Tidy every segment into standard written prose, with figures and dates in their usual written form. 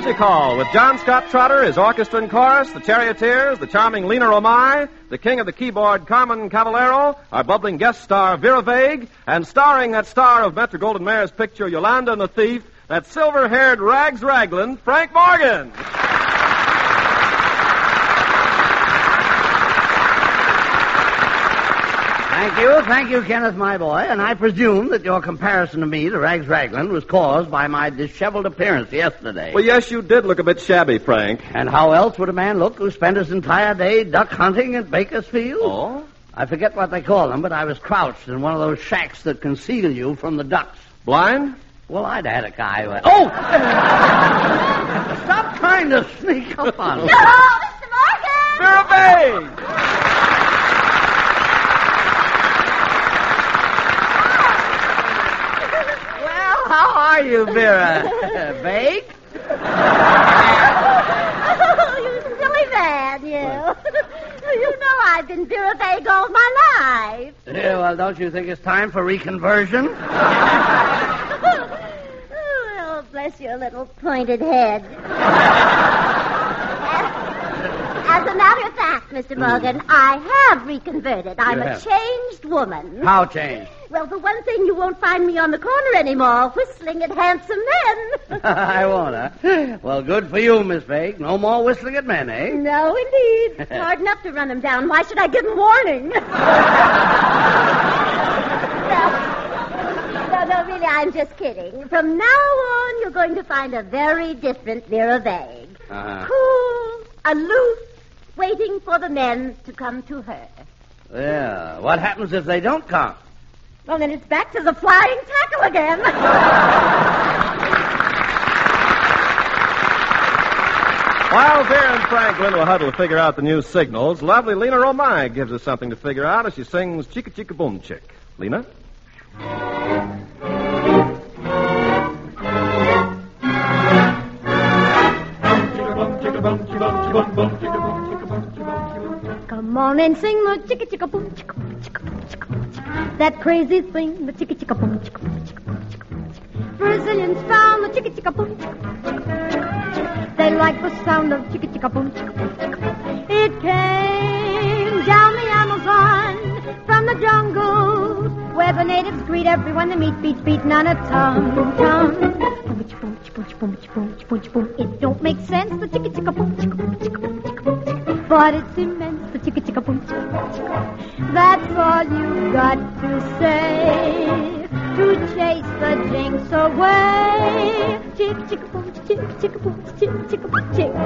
Music Hall with John Scott Trotter, his orchestra and chorus, the Charioteers, the charming Lena Romay, the king of the keyboard, Carmen Cavallero, our bubbling guest star, Vera Vague, and starring that star of Metro-Goldwyn-Mayer's picture, Yolanda and the Thief, that silver-haired Rags Raglan, Frank Morgan. Thank you, Kenneth, my boy. And I presume that your comparison to me, to Rags Raglan, was caused by my disheveled appearance yesterday. Well, yes, you did look a bit shabby, Frank. And how else would a man look who spent his entire day duck hunting at Bakersfield? Oh? I forget what they call them, but I was crouched in one of those shacks that conceal you from the ducks. Blind? Well, I'd had a guy who... Oh! Stop trying to sneak up on me. No, Mr. Morgan! Vera Vague! How are you, Vera? Vague? Oh, you silly man, you. You know I've been Vera Vague all my life. Yeah, well, don't you think it's time for reconversion? Oh, bless your little pointed head. As a matter of fact, Mr. Morgan, I have reconverted. I'm a changed woman. How changed? Well, for one thing, you won't find me on the corner anymore, whistling at handsome men. I won't, huh? Well, good for you, Miss Vague. No more whistling at men, eh? No, indeed. It's hard enough to run them down. Why should I give them warning? No, really, I'm just kidding. From now on, you're going to find a very different Vera Vague. Cool, aloof, waiting for the men to come to her. Yeah. What happens if they don't come? Well, then it's back to the flying tackle again. While Vera and Franklin will huddle to figure out the new signals, lovely Lena Romay gives us something to figure out as she sings Chicka Chicka Boom Chick. Lena? Come on and sing the chicka chicka boom chicka boom chicka boom chicka boom chicka. That crazy thing, the chicka chicka boom chicka boom chicka boom chicka boom chicka. Brazilians found the chicka chicka boom chicka boom chicka boom chicka. They like the sound of chicka chicka boom chicka boom chicka. It came down the Amazon from the jungle where the natives greet everyone they meet, beating on a tum-tum. Boom chicka boom chicka boom chicka boom chicka boom chicka boom chicka boom. It don't make sense, the chicka chicka boom chicka boom chicka boom chicka boom chicka. But it's immense, the chicka chicka boom chicka boom chicka. That's all you got to say to chase the jinx away. Chicka chicka boom chicka chicka boom chicka chicka boom chicka.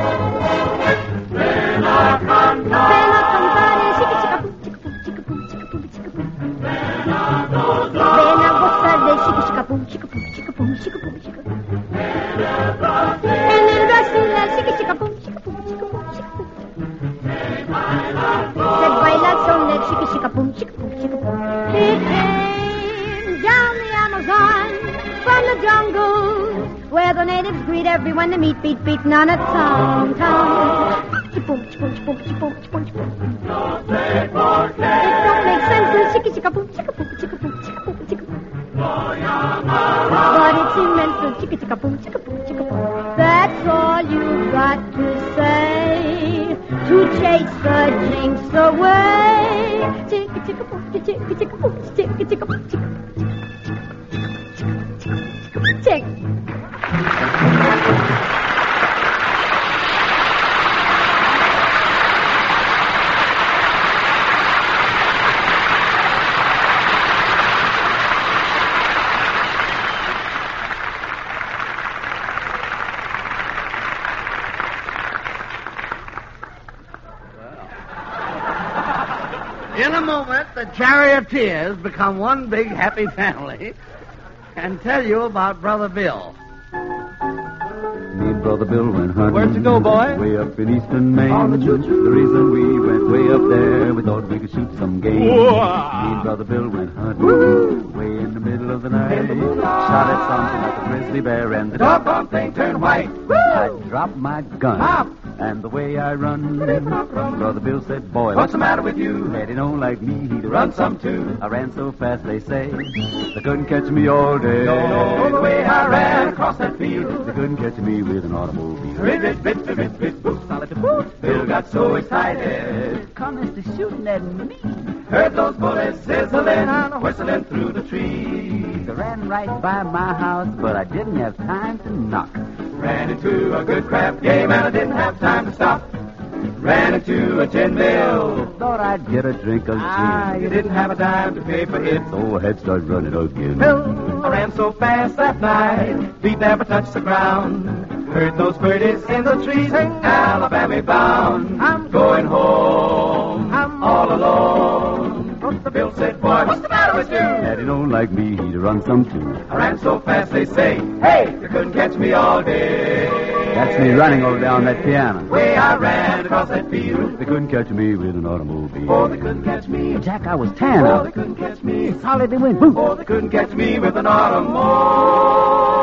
Vela cantare, chicka chicka boom chicka boom chicka boom chicka boom chicka boom. Vela gozare, chicka chicka boom chicka boom chicka boom chicka boom chicka. En el Brasil, chicka chicka boom chicka boom chicka boom chicka boom. Said baila son that chicka chicka boom chicka boom chicka boom. It came down the Amazon from the jungle where the natives greet everyone they meet, beating on a tom-tom. Boom, boom, boom, boom, boom, boom. Don't say forget. It don't make sense. Chicka chicka boom, chicka boom, chicka boom, chicka boom, chicka boom. But it's immense. Chicka chicka boom, chicka boom, chicka boom. That's all you got to say to chase the jinx away. Chicka chicka boom, chicka chicka boom, chicka chicka boom, chicka boom, chicka. In a moment, the Charioteers become one big happy family and tell you about Brother Bill. Me and Brother Bill went hunting. Where'd you go, boy? Way up in eastern Maine. On the choo-choo. The reason we went way up there, we thought we could shoot some game. Whoa. Me and Brother Bill went hunting. Woo. Way in the middle of the night. Shot at something like a grizzly bear, and the doggone thing turned white. Woo. I dropped my gun. Pop. And the way I run, Brother Bill said, boy, what's the matter with you? Had he known like me, he'd run some too. I ran so fast, they say, they couldn't catch me all day. No, the way I ran across that field, they couldn't catch me with an automobile. Bill got so excited. Commenced to shooting at me. Heard those bullets sizzling and whistling through the trees. They ran right by my house, but I didn't have time to knock. Ran into a good crap game and I didn't have time to stop. Ran into a tin mill. Thought I'd get a drink of gin. You didn't have a dime to pay for it. So I had started running again. I ran so fast that night, feet never touched the ground. Heard those birdies in the trees sing Alabama bound. I'm going home, I'm all alone. Bill said, boy, what's the matter with you? Had he known like me, he'd run some too. I ran so fast, they say, hey, you couldn't catch me all day. That's me running over there on that piano. Way I ran across that field. They couldn't catch me with an automobile. Oh, they couldn't catch me. Jack, I was tan Oh, out. they couldn't catch me. Solid they went. Boom. Oh, they couldn't catch me with an automobile.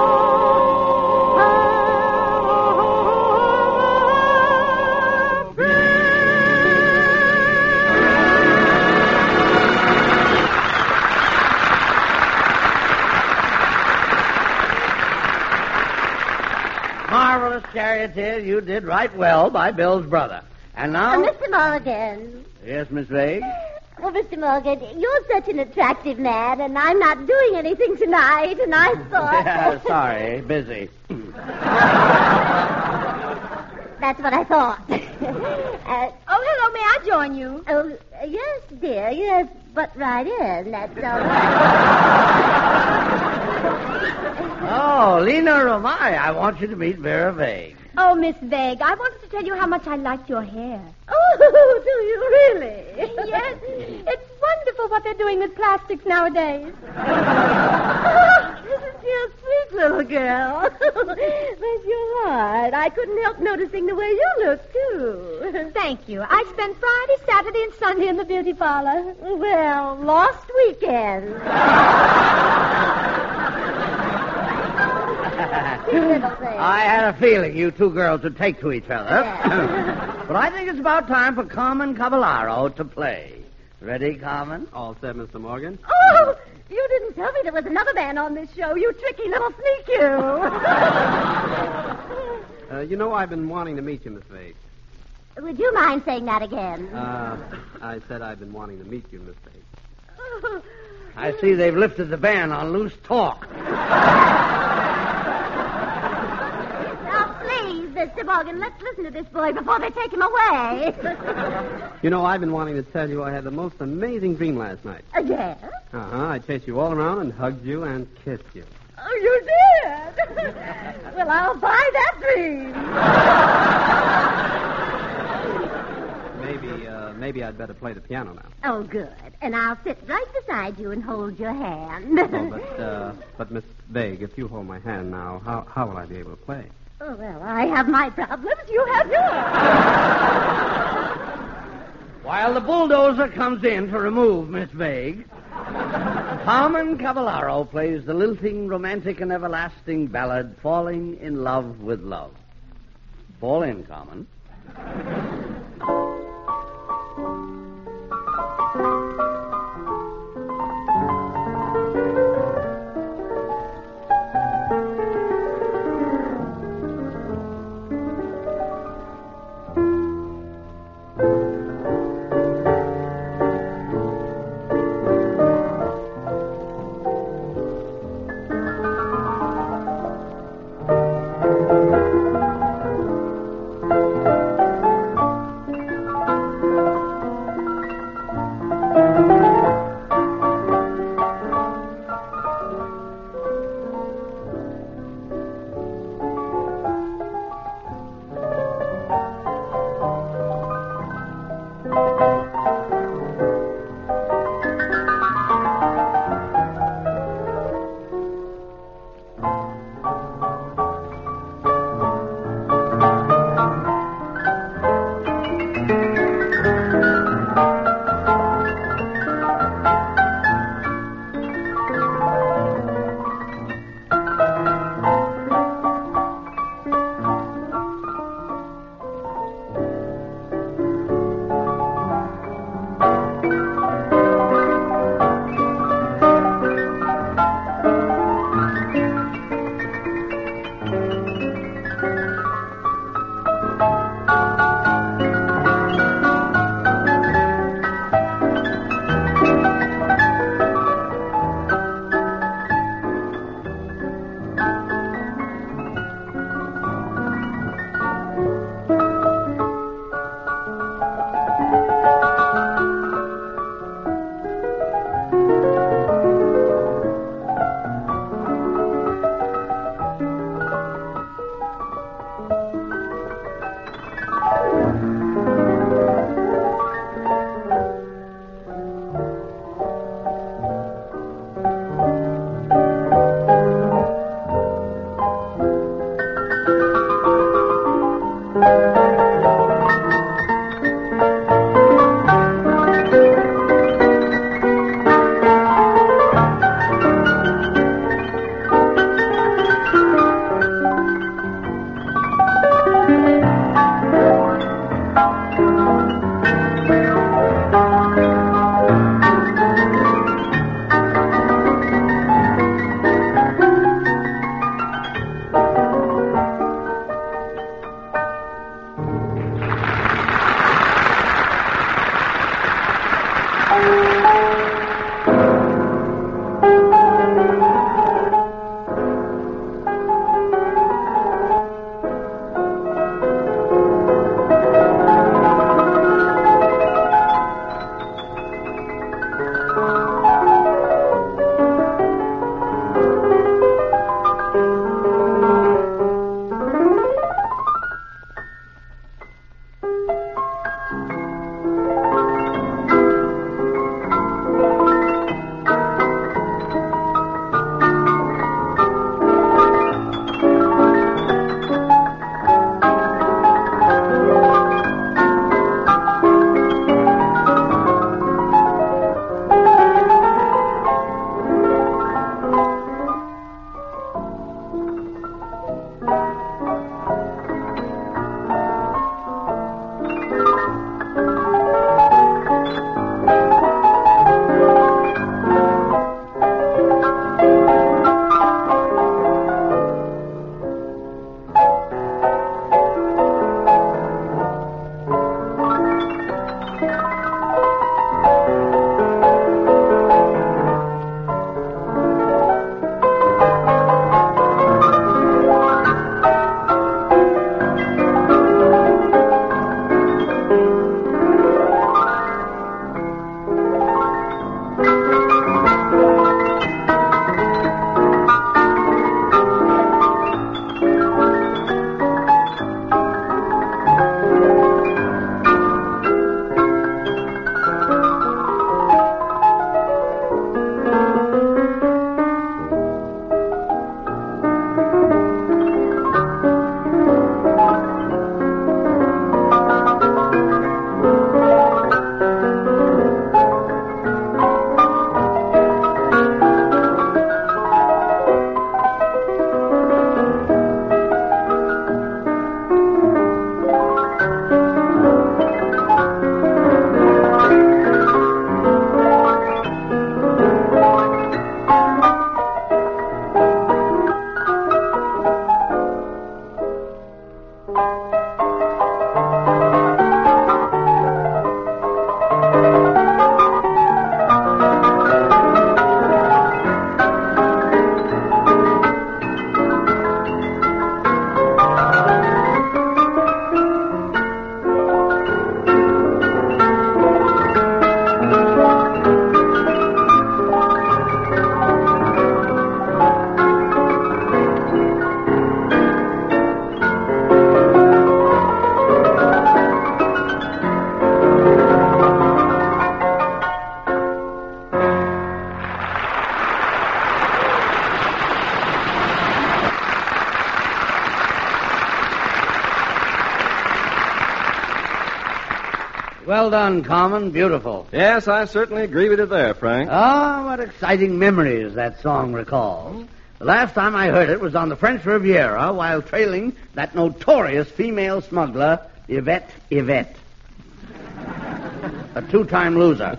Marvelous charioteer, you did right well by Bill's brother. And now... Mr. Morgan. Yes, Miss Vague? Well, Mr. Morgan, you're such an attractive man, and I'm not doing anything tonight, and I thought... Yeah, sorry, busy. That's what I thought. Oh, hello, may I join you? Oh, yes, dear, yes, but right in, that's all right. Oh, Lena Romay, I want you to meet Vera Vague. Oh, Miss Vague, I wanted to tell you how much I liked your hair. Oh, do you really? Yes, it's wonderful what they're doing with plastics nowadays. Isn't she a sweet little girl? Bless your heart. I couldn't help noticing the way you look, too. Thank you. I spend Friday, Saturday, and Sunday in the beauty parlor. Well, lost weekend. I had a feeling you two girls would take to each other. Yeah. But I think it's about time for Carmen Caballero to play. Ready, Carmen? All set, Mr. Morgan. Oh, you didn't tell me there was another man on this show, you tricky little sneak, you. You know, I've been wanting to meet you, Miss Vague. Would you mind saying that again? I said I've been wanting to meet you, Miss Vague. I see they've lifted the ban on loose talk. Now, please, Mr. Morgan, let's listen to this boy before they take him away. You know, I've been wanting to tell you I had the most amazing dream last night. Yes? I chased you all around and hugged you and kissed you. Oh, you did? Well, I'll buy that dream. Maybe I'd better play the piano now. Oh, good. And I'll sit right beside you and hold your hand. But Miss Vague, if you hold my hand now, how will I be able to play? Oh, well, I have my problems. You have yours. While the bulldozer comes in to remove Miss Vague, Carmen Caballero plays the lilting, romantic, and everlasting ballad, Falling in Love with Love. Fall in, Carmen. Well done, Carmen. Beautiful. Yes, I certainly agree with you there, Frank. Ah, what exciting memories that song recalls. The last time I heard it was on the French Riviera while trailing that notorious female smuggler, Yvette. A two-time loser.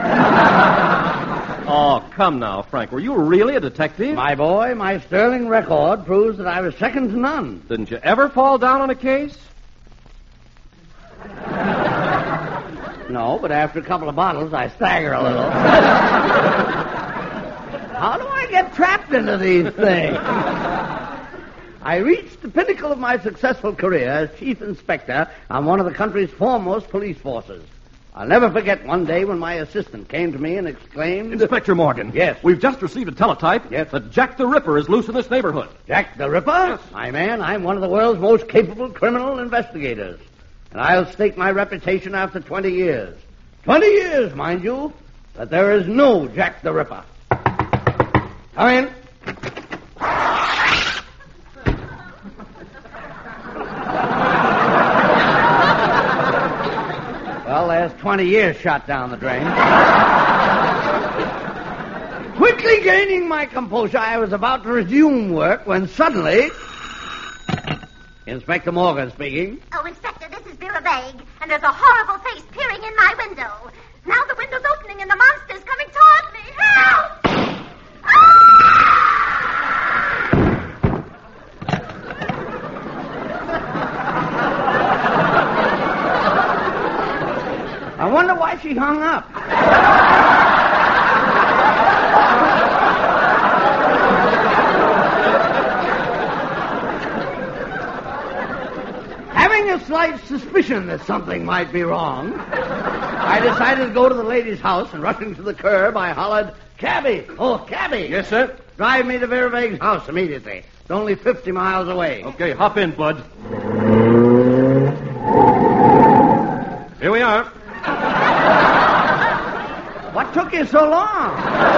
Oh, come now, Frank. Were you really a detective? My boy, my sterling record proves that I was second to none. Didn't you ever fall down on a case? No, but after a couple of bottles, I stagger a little. How do I get trapped into these things? I reached the pinnacle of my successful career as chief inspector on one of the country's foremost police forces. I'll never forget one day when my assistant came to me and exclaimed... Inspector Morgan. Yes. We've just received a teletype that Jack the Ripper is loose in this neighborhood. Jack the Ripper? Yes. My man, I'm one of the world's most capable criminal investigators. And I'll stake my reputation after 20 years. 20 years, mind you, that there is no Jack the Ripper. Come in. Well, there's 20 years shot down the drain. Quickly gaining my composure, I was about to resume work when suddenly... Inspector Morgan speaking. Oh, Inspector, this is Vera Vague, and there's a horrible face peering in my window. Now the window's opening and the monster's coming toward me. Help! I wonder why she hung up. Having a slight suspicion that something might be wrong, I decided to go to the lady's house, and rushing to the curb, I hollered, "Cabby! Oh, cabby!" Yes, sir? Drive me to Vera Vague's house immediately. It's only 50 miles away. Okay, hop in, bud. Here we are. What took you so long?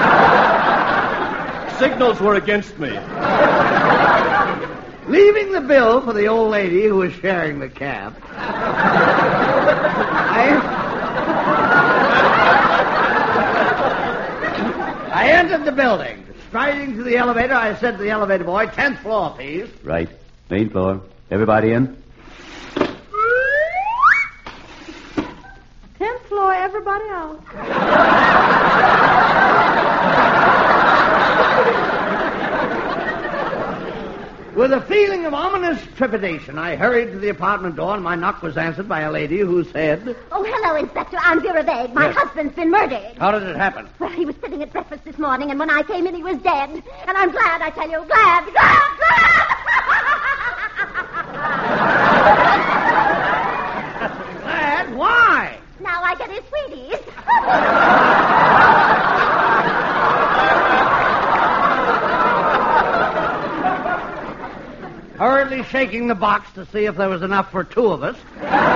Signals were against me. Leaving the bill for the old lady who was sharing the cab, I entered the building. Striding to the elevator, I said to the elevator boy, 10th floor, please. Right. Main floor. Everybody in? 10th floor, everybody out. With a feeling of ominous trepidation, I hurried to the apartment door, and my knock was answered by a lady who said... Oh, hello, Inspector. I'm Vera Vague. My husband's been murdered. How did it happen? Well, he was sitting at breakfast this morning, and when I came in, he was dead. And I'm glad, I tell you. Glad. Glad? Why? Now I get his sweeties. Hurriedly shaking the box to see if there was enough for two of us,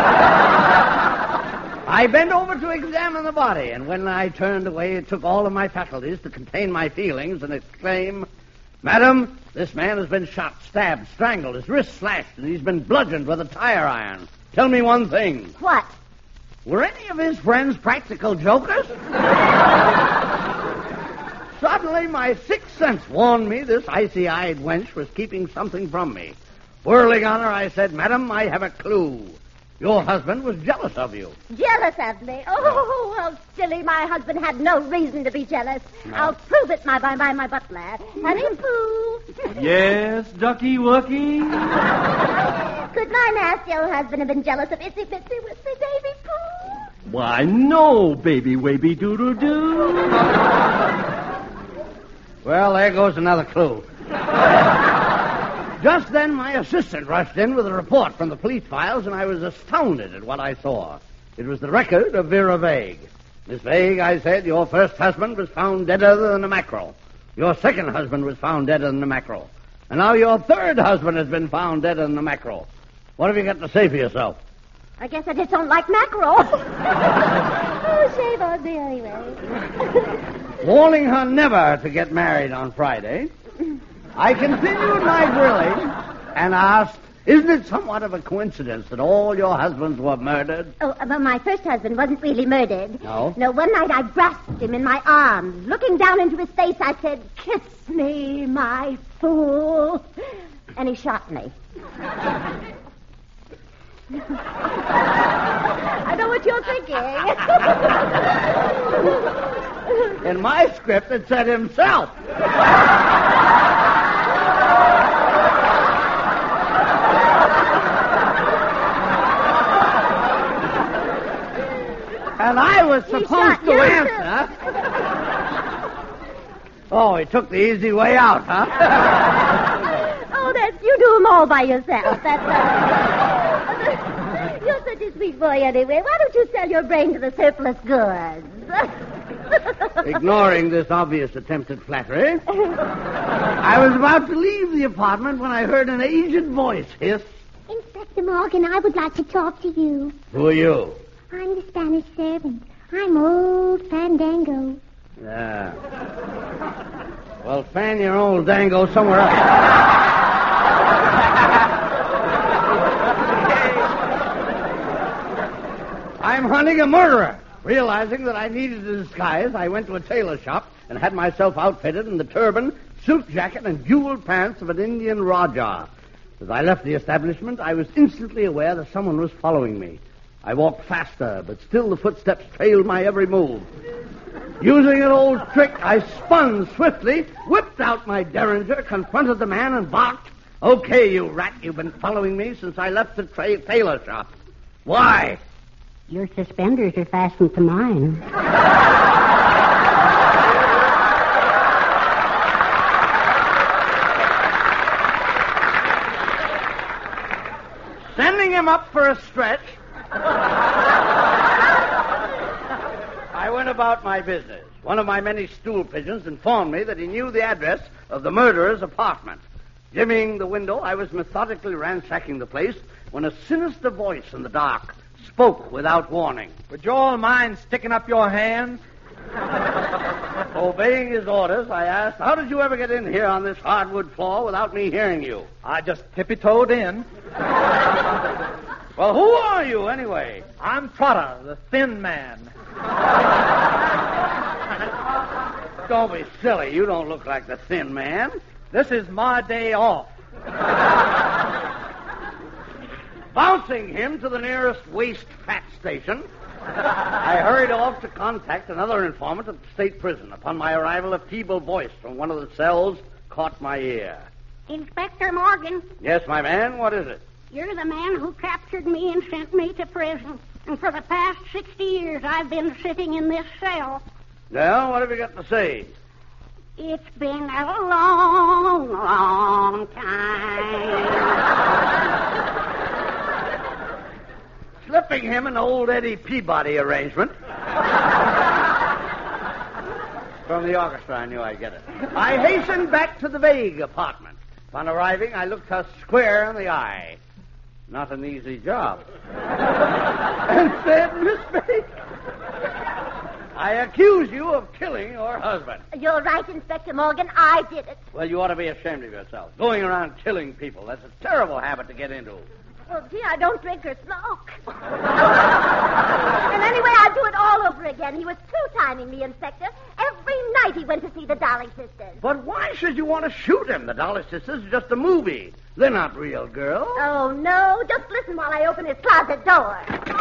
I bent over to examine the body, and when I turned away, it took all of my faculties to contain my feelings and exclaim, "Madam, this man has been shot, stabbed, strangled, his wrist slashed, and he's been bludgeoned with a tire iron. Tell me one thing. What? Were any of his friends practical jokers?" Suddenly, my sixth sense warned me this icy-eyed wench was keeping something from me. Whirling on her, I said, "Madam, I have a clue. Your husband was jealous of you." Jealous of me? Oh, how silly. My husband had no reason to be jealous. No. I'll prove it by my butler. Honey Pooh. Yes, Ducky Wucky? Could my nasty old husband have been jealous of Itsy Bitsy Witsy Davy Pooh? Why, no, baby waby doodle-doo. Well, there goes another clue. Just then, my assistant rushed in with a report from the police files, and I was astounded at what I saw. It was the record of Vera Vague. "Miss Vague," I said, "your first husband was found deader than a mackerel. Your second husband was found deader than a mackerel. And now your third husband has been found deader than a mackerel. What have you got to say for yourself?" I guess I just don't like mackerel. Oh, shave on me anyway. Warning her never to get married on Friday, I continued my grilling and asked, Isn't it somewhat of a coincidence that all your husbands were murdered? Oh, but my first husband wasn't really murdered. No? No, one night I grasped him in my arms. Looking down into his face, I said, "Kiss me, my fool." And he shot me. I know what you're thinking. In my script, it said himself. And I was supposed to answer. Oh, he took the easy way out, huh? Oh, you do them all by yourself. You're such a sweet boy anyway. Why don't you sell your brain to the surplus goods? Ignoring this obvious attempt at flattery, I was about to leave the apartment when I heard an aged voice hiss. Inspector Morgan, I would like to talk to you. Who are you? I'm the Spanish servant. I'm old Fandango. Yeah. Well, fan your old dango somewhere else. I'm hunting a murderer. Realizing that I needed a disguise, I went to a tailor shop and had myself outfitted in the turban, suit jacket, and jeweled pants of an Indian Rajah. As I left the establishment, I was instantly aware that someone was following me. I walked faster, but still the footsteps trailed my every move. Using an old trick, I spun swiftly, whipped out my derringer, confronted the man, and barked, "Okay, you rat, you've been following me since I left the tailor shop. Why?" Your suspenders are fastened to mine. Sending him up for a stretch, I went about my business. One of my many stool pigeons informed me that he knew the address of the murderer's apartment. Jimmying the window, I was methodically ransacking the place when a sinister voice in the dark spoke without warning. "Would you all mind sticking up your hands?" Obeying his orders, I asked, "How did you ever get in here on this hardwood floor without me hearing you?" "I just tippy-toed in." "Well, who are you, anyway?" "I'm Trotter, the thin man." Don't be silly. You don't look like the thin man. "This is my day off." Bouncing him to the nearest waste fat station, I hurried off to contact another informant at the state prison. Upon my arrival, a feeble voice from one of the cells caught my ear. Inspector Morgan, Yes, my man, what is it? you're the man who captured me and sent me to prison. And for the past 60 years, I've been sitting in this cell. Well, what have you got to say? It's been a long, long time. Slipping him an old Eddie Peabody arrangement. From the orchestra, I knew I'd get it. I hastened back to the Vague apartment. Upon arriving, I looked her square in the eye. Not an easy job. And said, "Miss Vague, I accuse you of killing your husband." You're right, Inspector Morgan. I did it. Well, you ought to be ashamed of yourself. Going around killing people, that's a terrible habit to get into. Well, gee, I don't drink or smoke. And anyway, I'd do it all over again. He was two-timing me, Inspector. Every night he went to see the Dolly Sisters. But why should you want to shoot him? The Dolly Sisters are just a movie. They're not real girls. Oh, no. Just listen while I open his closet door.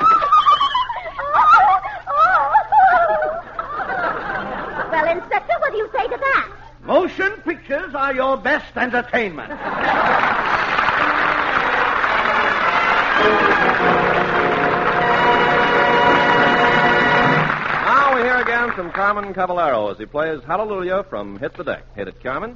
Well, Inspector, what do you say to that? Motion pictures are your best entertainment. Now we hear again from Carmen Caballero as he plays Hallelujah from Hit the Deck. Hit it, Carmen.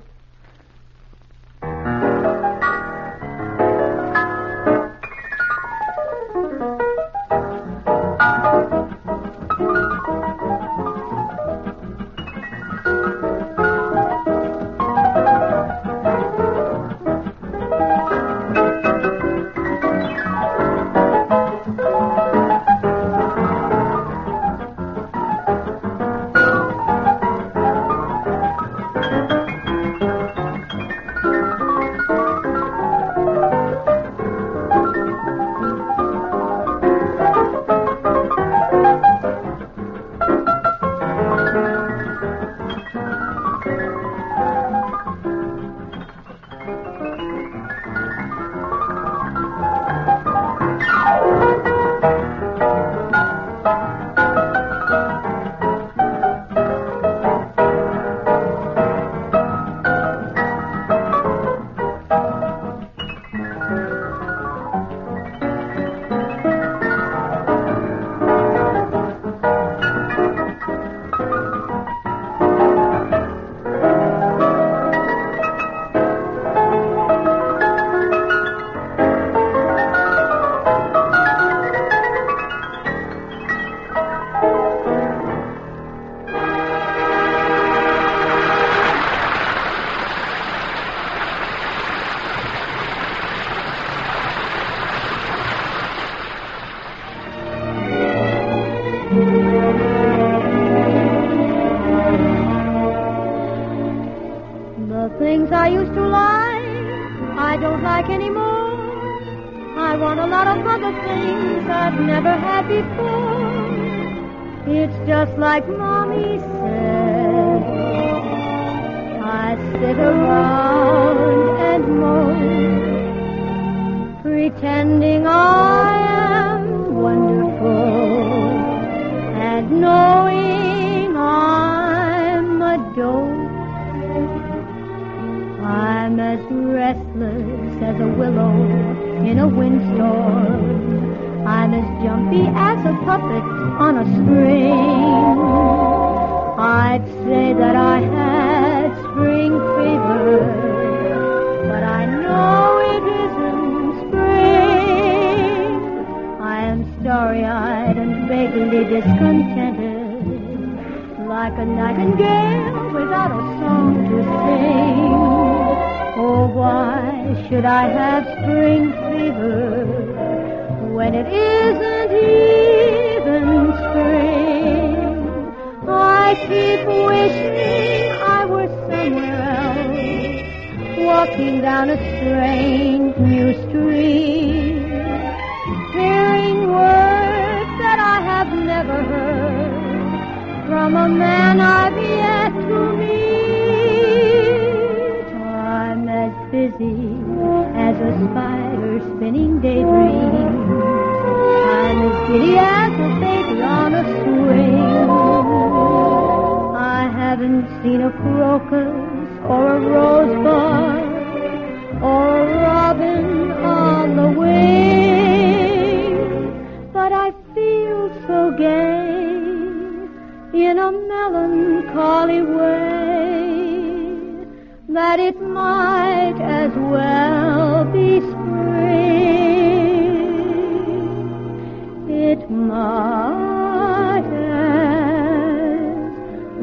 The things I used to like, I don't like anymore. I want a lot of other things I've never had before. It's just like Mommy said. I sit around and moan, pretending I am wonderful, and knowing I'm a dope. I'm as restless as a willow in a windstorm. I'm as jumpy as a puppet on a string. I'd say that I had spring fever, but I know it isn't spring. I am starry-eyed and vaguely discontented, like a nightingale without a song to sing. Oh, why should I have spring fever when it isn't even spring? I keep wishing I were somewhere else, walking down a strange new street, hearing words that I have never heard from a man I've yet to meet. I'm as busy as a spider spinning daydreams. I'm as giddy as a baby on a swing. I haven't seen a crocus or a rosebud or a robin on the wing, but I feel so gay in a melancholy way that it might as well be spring. It might as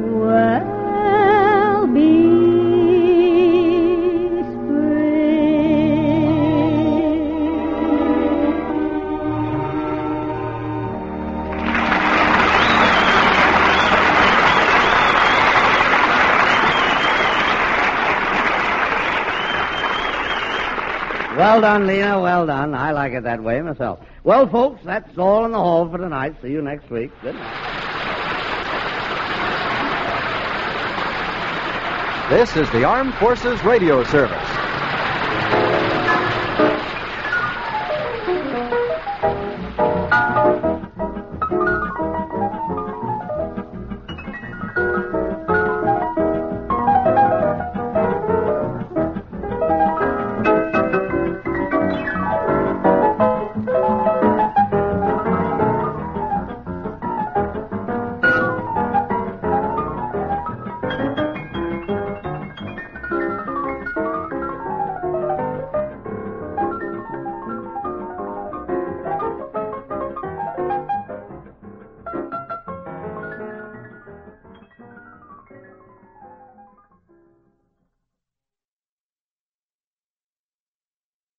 well be Well done, Lena, well done. I like it that way myself. Well, folks, that's all in the hall for tonight. See you next week. Good night. This is the Armed Forces Radio Service.